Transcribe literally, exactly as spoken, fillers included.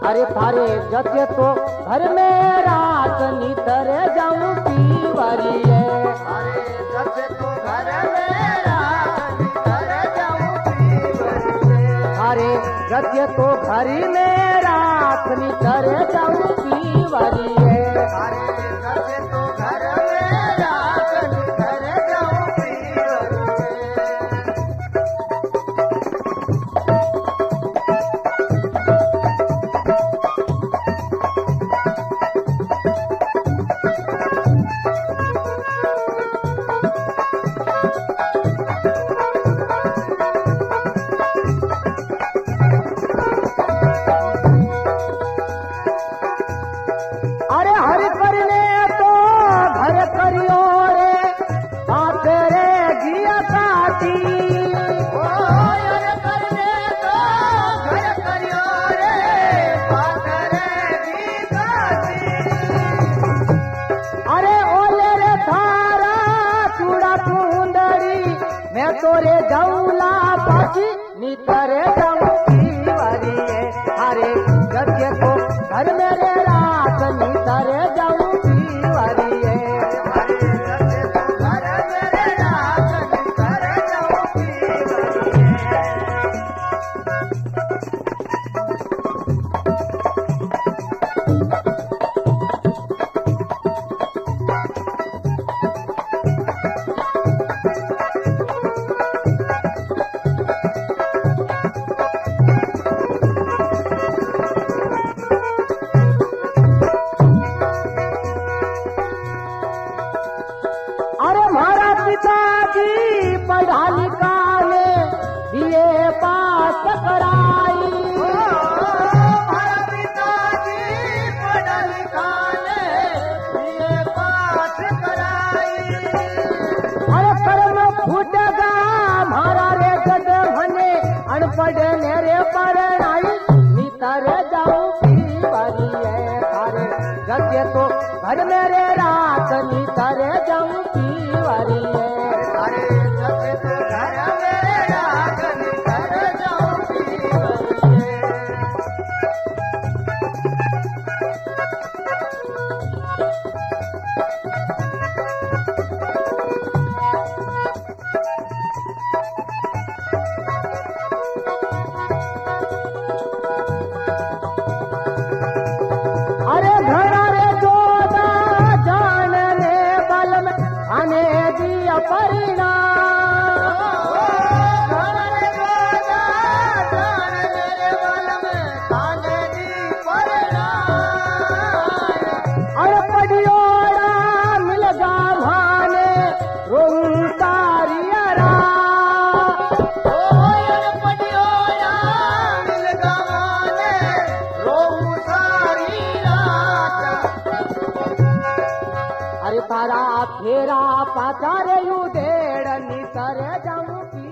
अरे थारे जते तो घर में रात नितर जाऊं पीवरी है। अरे जते तो घर में रात नितर जाऊं पीवरी है। अरे जते तो घर में रात नितर जाऊं पीवरी है। अरे जते तो घर में रात नितर जाऊं पीवरी अरे हर करने तो घर करियो रे साथ रे जिया काटी। ओ यार करने तो घर करियो रे बात रे दीदाती। अरे ओले रे थारा चूड़ा चूंदड़ी मैं तोरे जौला पासी नितरे जाऊं पीवरी है। अरे जगे तो घर मेरे रात नितरे जाऊं पीवरी है। अरे जते तो घर मेरे रात नितर जाऊं पीवरी है। अरे मारा पिताजी पढ़ा लिखा ने बीए पास कराई। हमारा पिताजी पढ़ा लिखा ने बीए पास कराई। अरे कर्म फूटगा मारा रे गधने अनपढ़ ने रे पढ़ाई नितर जाऊं पीवरी है। अरे जगे तो घर मेरे रात नितर जाऊं पीवरी है। अरे जते तो घर मेरे रात नितर जाऊं पीवरी है। अरे घड़ा रे जोदा जानने बल में आने दिया परिणाम। घर रे गोदा जान मेरे बल में ताने दी परिणाम। अरे पडियोड़ा मिलगा भाने रोऊं तारियरा। ओ यार पटियोया मिल गवाने रोऊं सारी रात। अरे तारा फेरा पाचारे यू डेढ़ नितर जाऊं पी